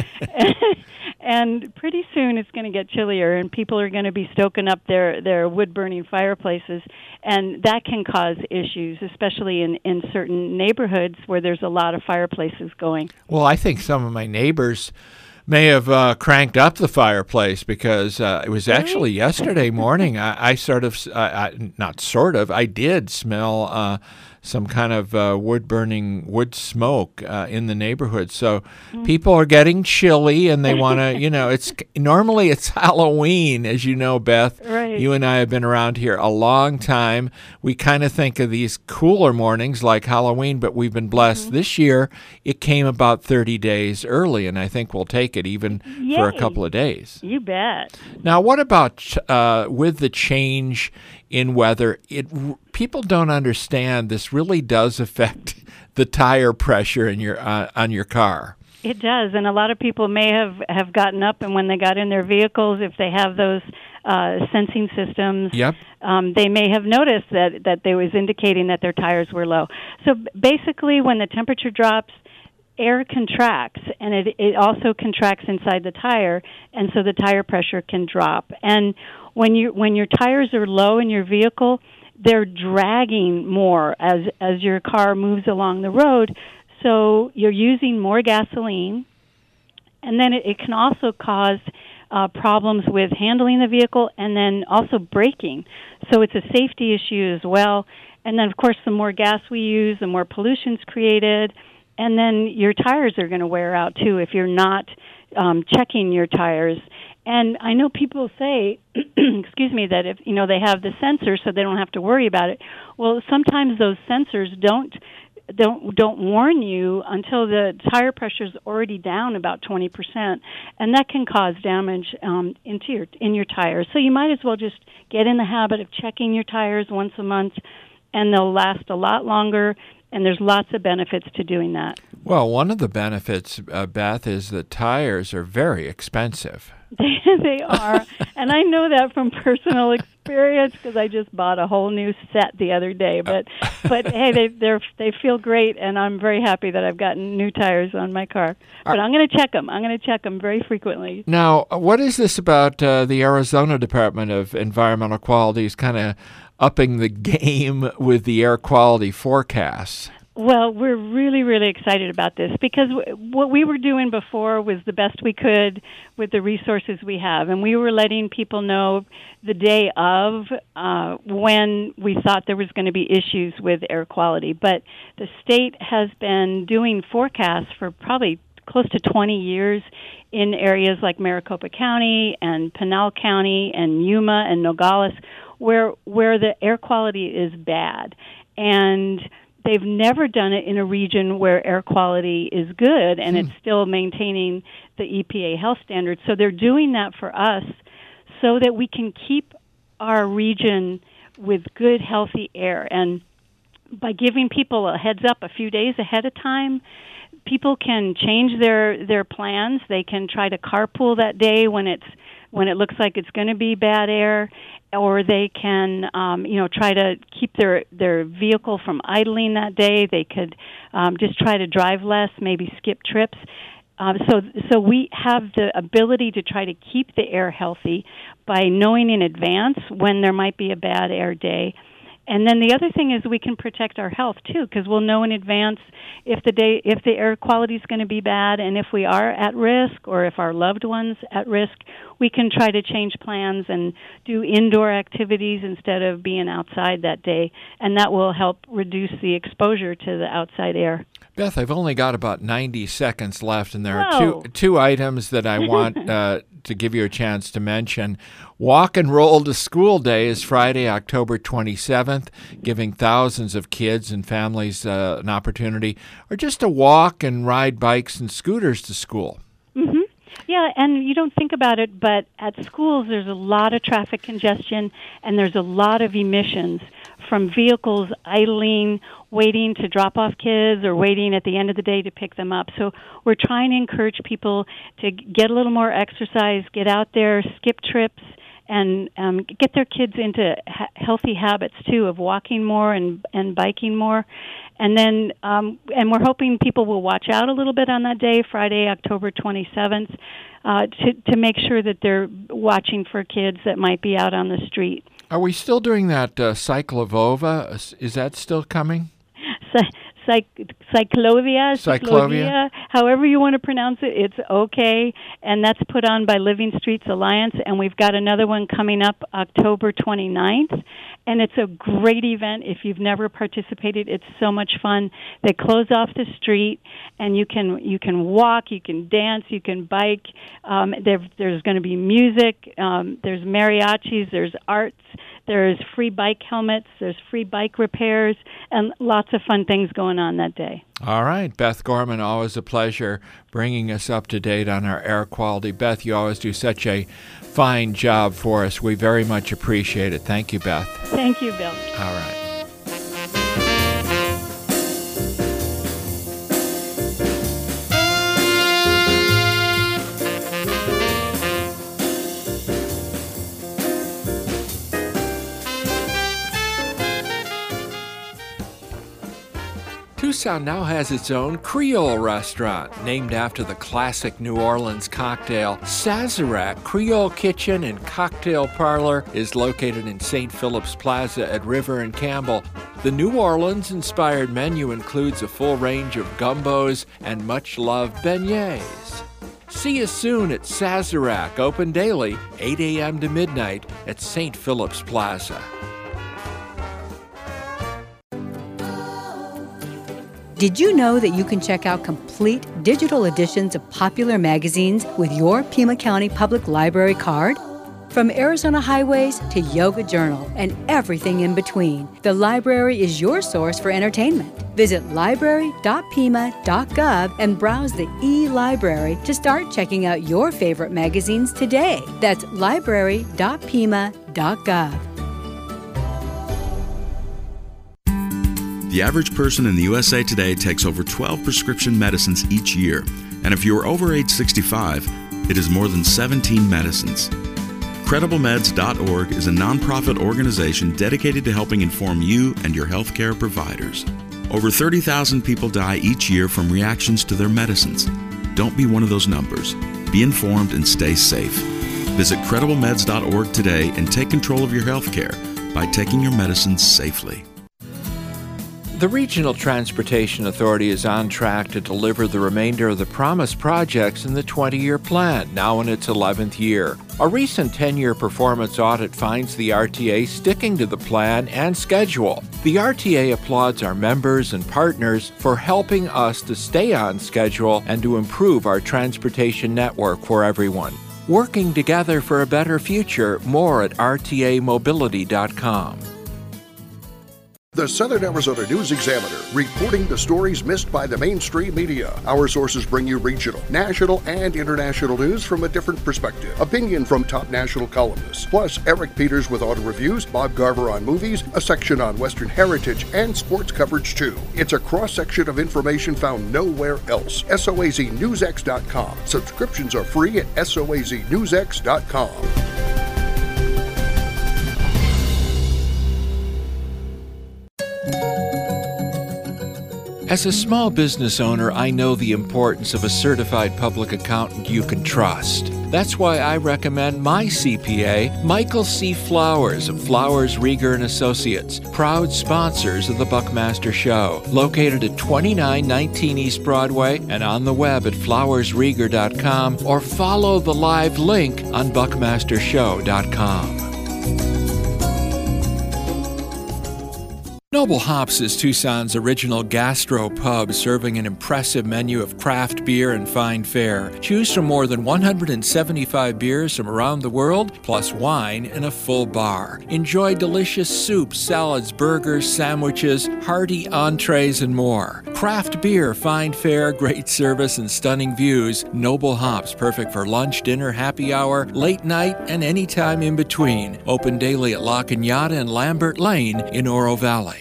And pretty soon it's going to get chillier, and people are going to be stoking up their, their wood-burning fireplaces, and that can cause issues, especially in, in certain neighborhoods where there's a lot of fireplaces going. Well, I think some of my neighbors may have uh, cranked up the fireplace because uh, it was actually yesterday morning. I, I sort of, uh, I, not sort of, I did smell uh, some kind of uh, wood-burning wood smoke uh, in the neighborhood. So mm. people are getting chilly, and they want to, you know, it's normally it's Halloween, as you know, Beth. Right. right. You and I have been around here a long time. We kind of think of these cooler mornings like Halloween, but we've been blessed. Mm-hmm. This year, it came about thirty days early, and I think we'll take it even Yay. for a couple of days. You bet. Now, what about uh, with the change in weather? It people don't understand this really does affect the tire pressure in your uh, on your car. It does, and a lot of people may have, have gotten up, and when they got in their vehicles, if they have those uh, sensing systems, yep. um, they may have noticed that, that they was indicating that their tires were low. So basically, when the temperature drops, air contracts, and it, it also contracts inside the tire, and so the tire pressure can drop. And when you when your tires are low in your vehicle, they're dragging more as as your car moves along the road. So you're using more gasoline, and then it, it can also cause uh, problems with handling the vehicle and then also braking. So it's a safety issue as well. And then, of course, the more gas we use, the more pollution's created, and then your tires are going to wear out, too, if you're not um, checking your tires. And I know people say, excuse me, that if, you know, they have the sensor so they don't have to worry about it. Well, sometimes those sensors don't don't don't warn you until the tire pressure is already down about twenty percent, and that can cause damage um, into your in your tires. So you might as well just get in the habit of checking your tires once a month, and they'll last a lot longer, and there's lots of benefits to doing that. Well, one of the benefits, uh, Beth, is that tires are very expensive. They, they are, and I know that from personal experience because I just bought a whole new set the other day. But, but hey, they they're, they feel great, and I'm very happy that I've gotten new tires on my car. But I'm going to check them. I'm going to check them very frequently. Now, what is this about uh, the Arizona Department of Environmental Quality is kind of upping the game with the air quality forecasts? Well, we're really, really excited about this because w- what we were doing before was the best we could with the resources we have. And we were letting people know the day of uh, when we thought there was going to be issues with air quality. But the state has been doing forecasts for probably close to twenty years in areas like Maricopa County and Pinal County and Yuma and Nogales where where the air quality is bad. And they've never done it in a region where air quality is good and hmm. it's still maintaining the E P A health standards. So they're doing that for us so that we can keep our region with good, healthy air. And by giving people a heads up a few days ahead of time, people can change their, their plans. They can try to carpool that day when it's when it looks like it's going to be bad air, or they can, um, you know, try to keep their, their vehicle from idling that day. They could um, just try to drive less, maybe skip trips. Um, so, so we have the ability to try to keep the air healthy by knowing in advance when there might be a bad air day. And then the other thing is we can protect our health too, because we'll know in advance if the day if the air quality is going to be bad, and if we are at risk, or if our loved ones at risk, we can try to change plans and do indoor activities instead of being outside that day, and that will help reduce the exposure to the outside air. Beth, I've only got about ninety seconds left, and there Whoa. are two two items that I want uh, to give you a chance to mention. Walk and Roll to School Day is Friday, October twenty-seventh, giving thousands of kids and families uh, an opportunity, or just to walk and ride bikes and scooters to school. Mm-hmm. Yeah, and you don't think about it, but at schools there's a lot of traffic congestion, and there's a lot of emissions from vehicles idling, waiting to drop off kids, or waiting at the end of the day to pick them up. So we're trying to encourage people to get a little more exercise, get out there, skip trips, and um, get their kids into ha- healthy habits, too, of walking more and, and biking more. And then, um, and we're hoping people will watch out a little bit on that day, Friday, October twenty-seventh, uh, to, to make sure that they're watching for kids that might be out on the street. Are we still doing that uh, Cyclovova? Is that still coming? Cyc- Cyclovia, Cyclovia, Cyclovia, however you want to pronounce it, it's okay. And that's put on by Living Streets Alliance. And we've got another one coming up October twenty-ninth. and it's a great event. If you've never participated, it's so much fun. They close off the street, and you can you can walk, you can dance, you can bike. Um, there, there's going to be music. Um, there's mariachis. There's arts. There's free bike helmets. There's free bike repairs, and lots of fun things going on that day. All right, Beth Gorman, always a pleasure bringing us up to date on our air quality. Beth, you always do such a fine job for us. We very much appreciate it. Thank you, Beth. Thank you, Bill. All right. Tucson now has its own Creole restaurant, named after the classic New Orleans cocktail. Sazerac Creole Kitchen and Cocktail Parlor is located in Saint Philip's Plaza at River and Campbell. The New Orleans-inspired menu includes a full range of gumbos and much-loved beignets. See you soon at Sazerac, open daily, eight a.m. to midnight at Saint Philip's Plaza. Did you know that you can check out complete digital editions of popular magazines with your Pima County Public Library card? From Arizona Highways to Yoga Journal and everything in between, the library is your source for entertainment. Visit library dot pima dot gov and browse the e-library to start checking out your favorite magazines today. That's library dot pima dot gov. The average person in the U S A today takes over twelve prescription medicines each year, and if you are over age sixty-five, it is more than seventeen medicines. Credible Meds dot org is a nonprofit organization dedicated to helping inform you and your healthcare providers. Over thirty thousand people die each year from reactions to their medicines. Don't be one of those numbers. Be informed and stay safe. Visit Credible Meds dot org today and take control of your healthcare by taking your medicines safely. The Regional Transportation Authority is on track to deliver the remainder of the promised projects in the twenty-year plan, now in its eleventh year. A recent ten-year performance audit finds the R T A sticking to the plan and schedule. The R T A applauds our members and partners for helping us to stay on schedule and to improve our transportation network for everyone. Working together for a better future, more at R T A mobility dot com. The Southern Arizona News Examiner, reporting the stories missed by the mainstream media. Our sources bring you regional, national, and international news from a different perspective. Opinion from top national columnists, plus Eric Peters with auto reviews, Bob Garver on movies, a section on Western heritage, and sports coverage too. It's a cross-section of information found nowhere else. S O A Z News X dot com. Subscriptions are free at S O A Z News X dot com. As a small business owner, I know the importance of a certified public accountant you can trust. That's why I recommend my C P A, Michael C. Flowers of Flowers, Rieger and Associates, proud sponsors of the Buckmaster Show, located at twenty-nine nineteen East Broadway and on the web at flowers rieger dot com, or follow the live link on buckmaster show dot com. Noble Hops is Tucson's original gastro pub, serving an impressive menu of craft beer and fine fare. Choose from more than one hundred seventy-five beers from around the world, plus wine and a full bar. Enjoy delicious soups, salads, burgers, sandwiches, hearty entrees, and more. Craft beer, fine fare, great service, and stunning views. Noble Hops, perfect for lunch, dinner, happy hour, late night, and any time in between. Open daily at La Cañada and Lambert Lane in Oro Valley.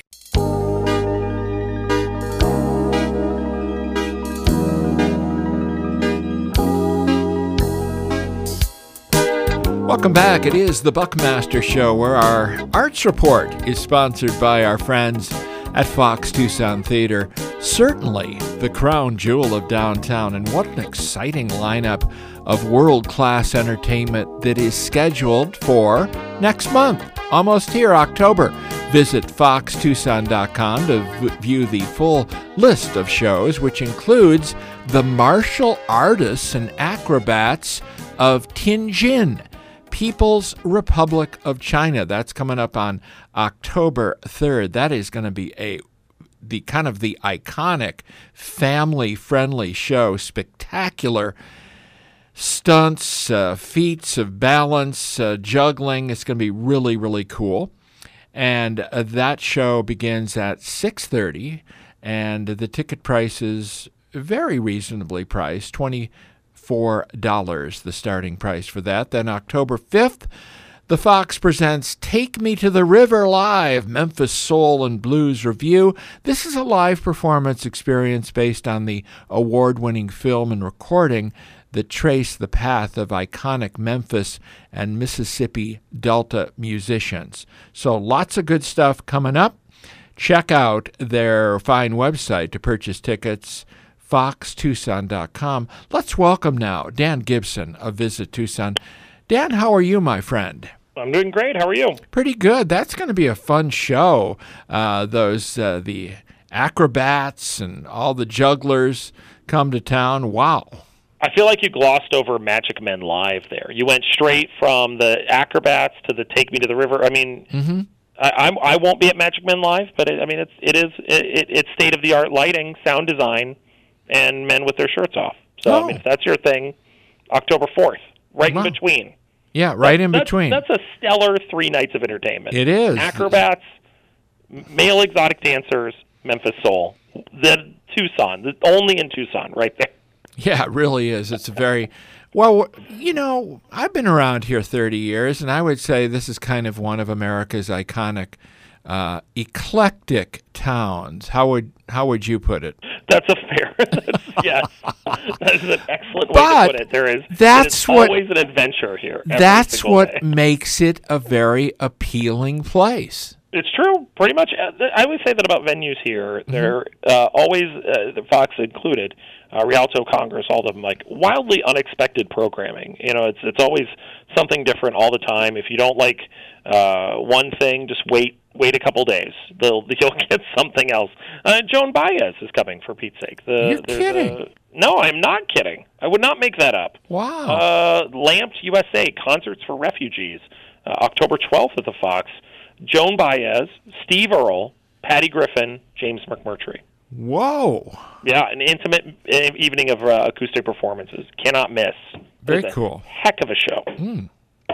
Welcome back. It is the Buckmaster Show, where our Arts Report is sponsored by our friends at Fox Tucson Theater. Certainly the crown jewel of downtown, and what an exciting lineup of world-class entertainment that is scheduled for next month, almost here, October. Visit fox tucson dot com to v- view the full list of shows, which includes the martial artists and acrobats of Tinjin, People's Republic of China. That's coming up on October third. That is going to be a the kind of the iconic family-friendly show. Spectacular stunts, uh, feats of balance, uh, juggling. It's going to be really, really cool. And uh, that show begins at six thirty, and the ticket price is very reasonably priced, twenty-four dollars, the starting price for that. Then October fifth, the Fox presents Take Me to the River Live, Memphis Soul and Blues Review. This is a live performance experience based on the award-winning film and recording that trace the path of iconic Memphis and Mississippi Delta musicians. So lots of good stuff coming up. Check out their fine website to purchase tickets, fox tucson dot com. Let's welcome now Dan Gibson of Visit Tucson. Dan, how are you, my friend? I'm doing great. How are you? Pretty good. That's going to be a fun show. Uh, those uh, the acrobats and all the jugglers come to town. Wow. I feel like you glossed over Magic Men Live there. You went straight from the acrobats to the Take Me to the River. I mean, mm-hmm. I, I'm, I won't be at Magic Men Live, but it, I mean, it's it is it, it's state of the art lighting, sound design, and men with their shirts off. So oh. I mean, if that's your thing, October fourth, right wow. in between. Yeah, right that, in that's, between. That's a stellar three nights of entertainment. It is. Acrobats, male exotic dancers, Memphis Soul. The Tucson, the, only in Tucson, right there. Yeah, it really is. It's a very, well, you know, I've been around here thirty years, and I would say this is kind of one of America's iconic uh, eclectic towns. How would how would you put it? That's a fair, that's, yes. That is an excellent way but to put it. There is, that's there is what, always an adventure here. That's what day. makes it a very appealing place. It's true. Pretty much, I would say that about venues here. Mm-hmm. They're uh, always, uh, the Fox included, uh, Rialto, Congress, all of them, like wildly unexpected programming. You know, it's it's always something different all the time. If you don't like uh, one thing, just wait wait a couple days. They'll you'll get something else. Uh, Joan Baez is coming, for Pete's sake. The, You're kidding. A, no, I'm not kidding. I would not make that up. Wow. Uh, Lamped U S A, Concerts for Refugees, uh, October twelfth at the Fox. Joan Baez, Steve Earle, Patty Griffin, James McMurtry. Whoa. Yeah, an intimate evening of uh, acoustic performances. Cannot miss. Very it's cool. Heck of a show. Mm.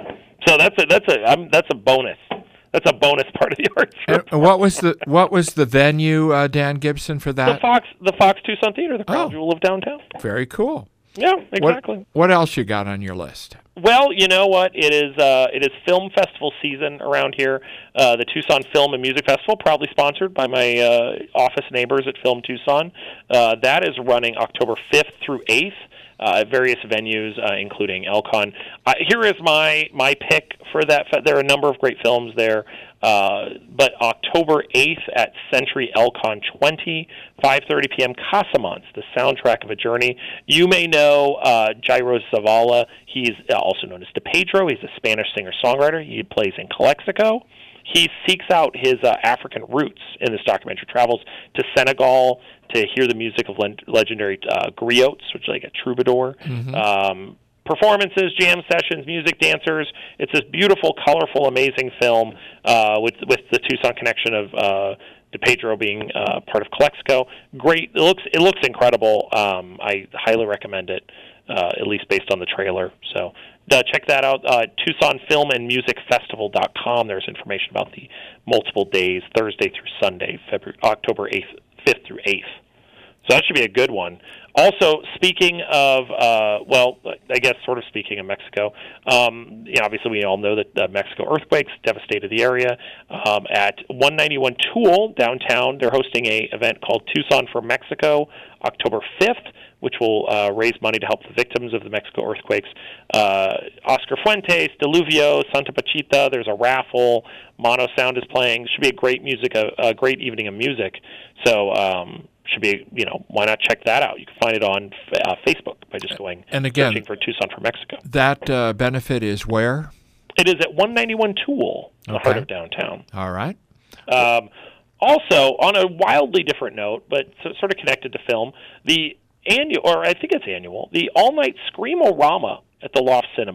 So that's a that's a um, that's a bonus. That's a bonus part of the arts. And what was the what was the venue, uh, Dan Gibson, for that? The Fox the Fox Tucson Theater, the crown oh. jewel of downtown. Very cool. Yeah, exactly. What, what else you got on your list? Well, you know what? It is uh, it is film festival season around here. Uh, the Tucson Film and Music Festival, proudly sponsored by my uh, office neighbors at Film Tucson. Uh, that is running October fifth through eighth uh, at various venues, uh, including Elcon. Uh, here is my my pick for that. Fe- there are a number of great films there. Uh, but October eighth at Century Elcon twenty, five thirty p.m. Casamance, the soundtrack of a journey. You may know uh, Jairo Zavala. He's also known as DePedro. He's a Spanish singer-songwriter. He plays in Calexico. He seeks out his uh, African roots in this documentary, travels to Senegal to hear the music of le- legendary uh, griots, which is like a troubadour. Mm-hmm. Um, performances, jam sessions, music, dancers. It's this beautiful, colorful, amazing film uh, with with the Tucson connection of uh, DePedro being uh, part of Calexico. Great. It looks it looks incredible. Um, I highly recommend it, uh, at least based on the trailer. So uh, check that out. Uh, Tucson Film and Music Festival dot com. There's information about the multiple days, Thursday through Sunday, February, October eighth, fifth through eighth. So that should be a good one. Also, speaking of, uh, well, I guess sort of speaking of Mexico, um, you know, obviously we all know that the Mexico earthquakes devastated the area. Um, at one ninety-one Toole downtown, they're hosting a event called Tucson for Mexico, October fifth, which will uh, raise money to help the victims of the Mexico earthquakes. Uh, Oscar Fuentes, Diluvio, Santa Pachita, there's a raffle, Mono Sound is playing. Should be a great music, a, a great evening of music. So, um, should be, you know, why not check that out? You can find it on uh, Facebook by just going and again, searching for Tucson for Mexico. That uh, benefit is where? It is at one ninety-one Toole, the okay. heart of downtown. All right. Um, also, on a wildly different note, but sort of connected to film, the annual, or I think it's annual, the all-night Screamo-Rama at the Loft Cinema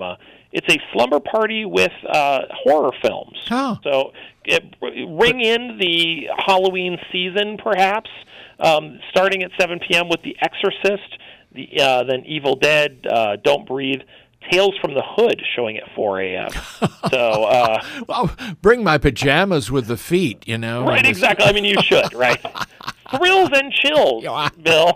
it's a slumber party with uh, horror films. Oh. So it, ring in the Halloween season, perhaps, um, starting at seven p.m. with The Exorcist, the uh, then Evil Dead, uh, Don't Breathe, Tales from the Hood showing at four a.m. So, uh, well, bring my pajamas with the feet, you know. Right, exactly. I mean, you should, right? Thrills and chills, Bill.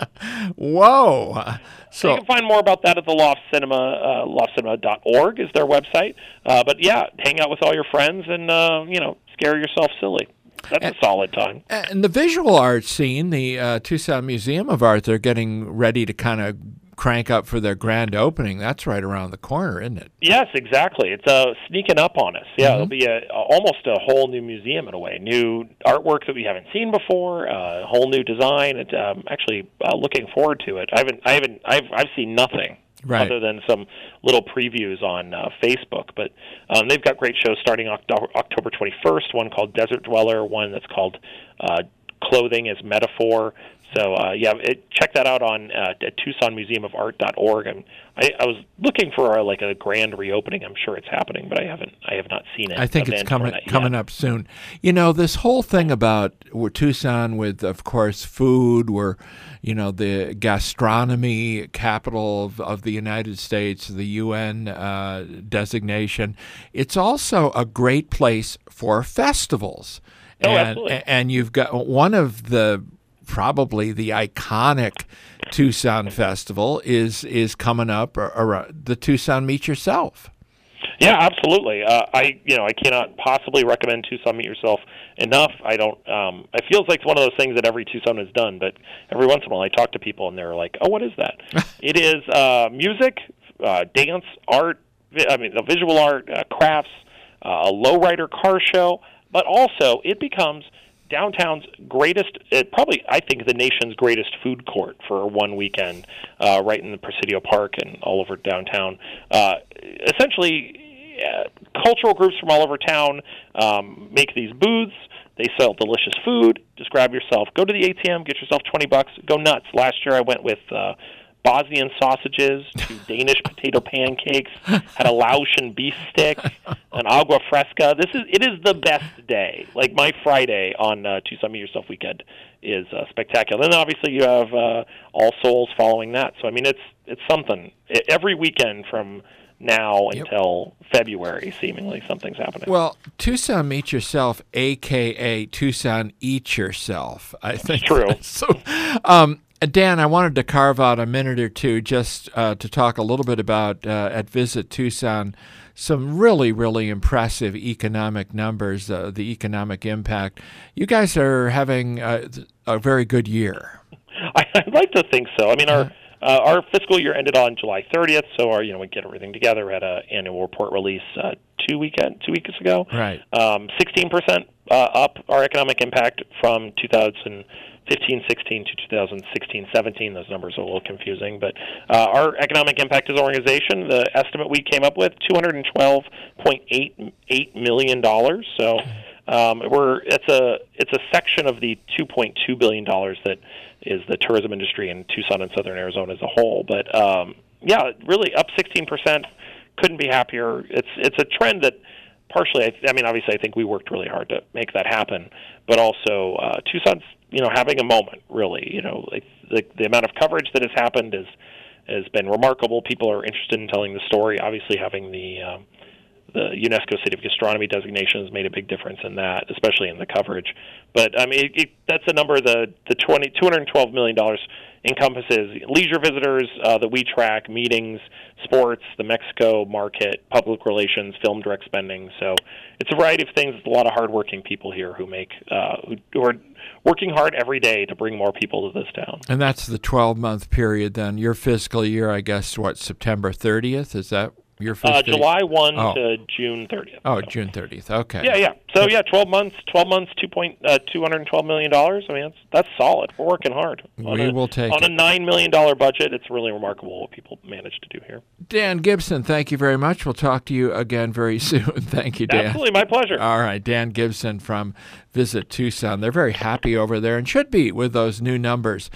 Whoa. So you can find more about that at the Loft Cinema, uh, loft cinema dot org is their website. Uh, but, yeah, hang out with all your friends and, uh, you know, scare yourself silly. That's and, a solid time. And the visual art scene, the uh, Tucson Museum of Art, they're getting ready to kind of crank up for their grand opening. That's right around the corner, isn't it? Yes, exactly. It's uh, sneaking up on us. Yeah, Mm-hmm. It'll be a, a, almost a whole new museum in a way. New artwork that we haven't seen before, a uh, whole new design. It's um, actually uh, looking forward to it. I haven't, I haven't, I've, I've seen nothing. Right. Other than some little previews on uh, Facebook. But um, they've got great shows starting October, October twenty-first, one called Desert Dweller, one that's called uh, Clothing as Metaphor. So, uh, yeah, it, check that out on uh, at tucson museum of art dot org. I'm, I, I was looking for uh, like a grand reopening. I'm sure it's happening, but I haven't. I have not seen it. I think it's coming coming up soon. You know, this whole thing about we're Tucson with, of course, food. We're, you know, the gastronomy capital of, of the United States, the U N uh, designation. It's also a great place for festivals. Oh, and, absolutely. And you've got one of the probably the iconic Tucson Festival is is coming up, or, or the Tucson Meet Yourself. Yeah, absolutely. Uh, I you know I cannot possibly recommend Tucson Meet Yourself enough. I don't. Um, it feels like it's one of those things that every Tucson has done, but every once in a while I talk to people and they're like, "Oh, what is that?" It is uh, music, uh, dance, art. I mean, the visual art, uh, crafts, uh, a lowrider car show, but also it becomes downtown's greatest, uh, probably I think the nation's greatest food court for one weekend, uh, right in the Presidio Park and all over downtown. Uh, essentially, uh, cultural groups from all over town um, make these booths. They sell delicious food. Just grab yourself, go to the A T M, get yourself twenty bucks, go nuts. Last year I went with uh, Bosnian sausages, to Danish potato pancakes, had a Laotian beef stick, an agua fresca. This is it is the best day. Like my Friday on uh, Tucson Meet Yourself weekend is uh, spectacular. Then obviously you have uh, All Souls following that. So I mean it's it's something. It, every weekend from now Yep. until February, seemingly something's happening. Well, Tucson Meet Yourself, a k a. Tucson Eat Yourself, I think. True. So, um, Dan, I wanted to carve out a minute or two just uh, to talk a little bit about, uh, at Visit Tucson, some really, really impressive economic numbers, uh, the economic impact. You guys are having a, a very good year. I, I'd like to think so. I mean, our uh, our fiscal year ended on July thirtieth, so our you know we get everything together. We had an annual report release uh, two weekend two weeks ago. Right. Um, sixteen percent uh, up our economic impact from two thousand fifteen sixteen to two thousand sixteen seventeen. Those numbers are a little confusing, but uh, our economic impact as an organization, the estimate we came up with, two hundred twelve point eight eight million dollars. So um, we're it's a it's a section of the two point two billion dollars that is the tourism industry in Tucson and Southern Arizona as a whole. But um, yeah, really up sixteen percent. Couldn't be happier. It's it's a trend that partially, I, I mean, obviously, I think we worked really hard to make that happen, but also uh, Tucson's, you know, having a moment. Really, you know, like the the amount of coverage that has happened is has been remarkable. People are interested in telling the story. Obviously, having the um, the UNESCO City of Gastronomy designation has made a big difference in that, especially in the coverage. But I mean, it, it, that's a number. The the twenty two hundred twelve million dollars encompasses leisure visitors uh, that we track, meetings, sports, the Mexico market, public relations, film direct spending. So it's a variety of things. It's a lot of hardworking people here who make uh, who, who are working hard every day to bring more people to this town. And that's the twelve-month period then. Your fiscal year, I guess, what, September thirtieth? Is that your fiscal uh, July first oh. to June thirtieth. Oh, so. June thirtieth. Okay. Yeah, yeah. So, yeah, twelve months, twelve months, two point, uh, two hundred twelve million dollars. I mean, that's, that's solid. We're working hard. On we a, will take On it. a nine million dollars budget, it's really remarkable what people manage to do here. Dan Gibson, thank you very much. We'll talk to you again very soon. Thank you, Dan. Absolutely, my pleasure. All right, Dan Gibson from Visit Tucson. They're very happy over there and should be with those new numbers.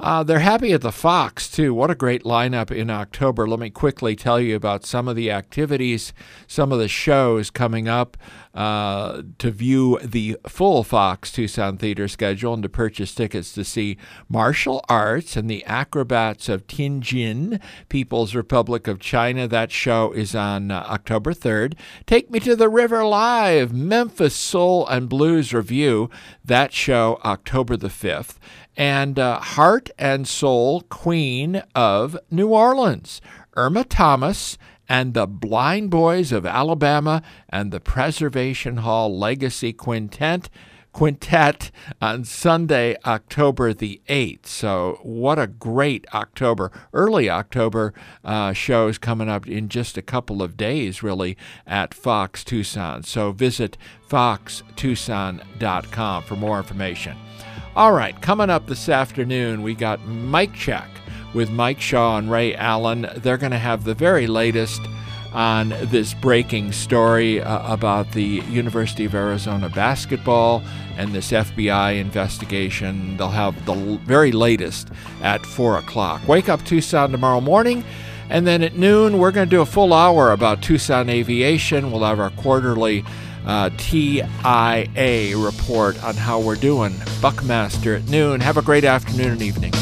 Uh, they're happy at the Fox, too. What a great lineup in October. Let me quickly tell you about some of the activities, some of the shows coming up. Uh, to view the full Fox Tucson Theater schedule and to purchase tickets to see Martial Arts and the Acrobats of Tianjin, People's Republic of China. That show is on uh, October third. Take Me to the River Live, Memphis Soul and Blues Review. That show October the fifth. And uh, Heart and Soul Queen of New Orleans, Irma Thomas, and the Blind Boys of Alabama and the Preservation Hall Legacy Quintet, Quintet on Sunday, October the eighth. So what a great October, early October uh, shows coming up in just a couple of days, really, at Fox Tucson. So visit fox tucson dot com for more information. All right, coming up this afternoon, we got Mike Check with Mike Shaw and Ray Allen. They're going to have the very latest on this breaking story uh, about the University of Arizona basketball and this F B I investigation. They'll have the l- very latest at four o'clock. Wake Up Tucson tomorrow morning, and then at noon, we're going to do a full hour about Tucson aviation. We'll have our quarterly uh, T I A report on how we're doing. Buckmaster at noon. Have a great afternoon and evening.